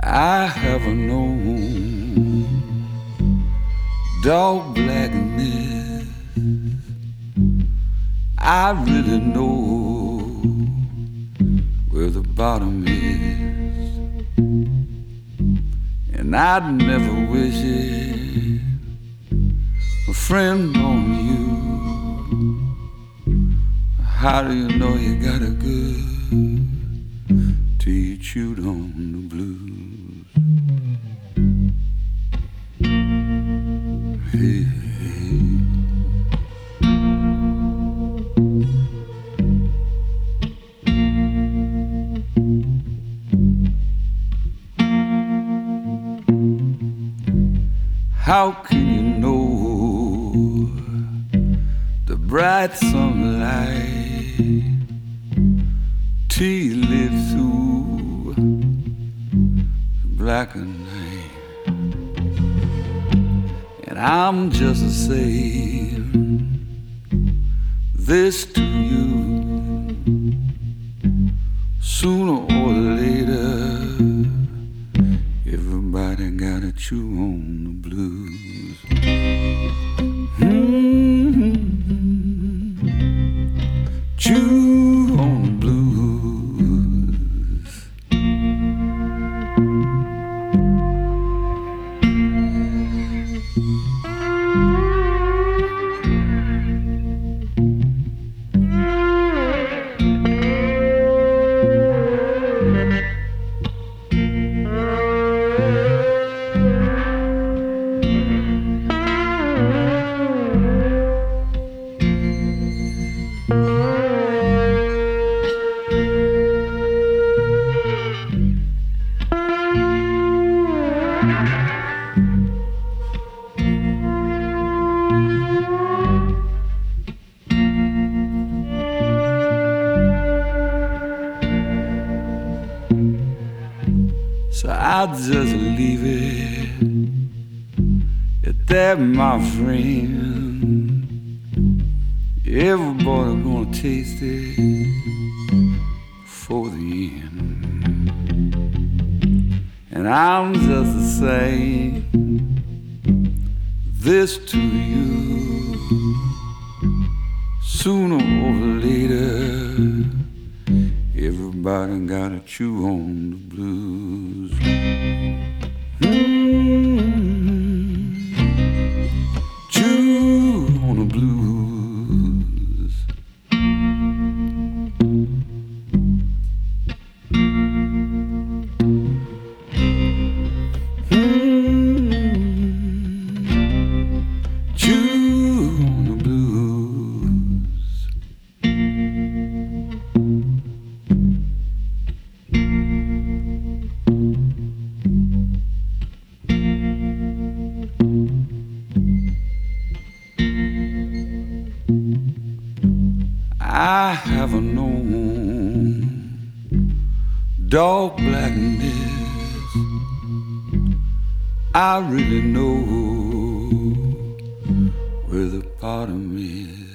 I have known dark blackness. I really know where the bottom is, and I'd never wish it a friend on you. How do you know you got a good till you chewed on the blues? Hey, hey. How can you know the bright sunlight till you live through the blacker night? And I'm just saying this to you. Sooner or later, everybody gotta chew on the blues. Chew on the blues. So I'll just leave it at that, my friend. Everybody gonna taste it for the end. And I'm just saying this to you. Sooner or later, everybody gotta chew on the blues. Chew on the blues. Chew on the blues. I have known dark blackness. I really know where the bottom is.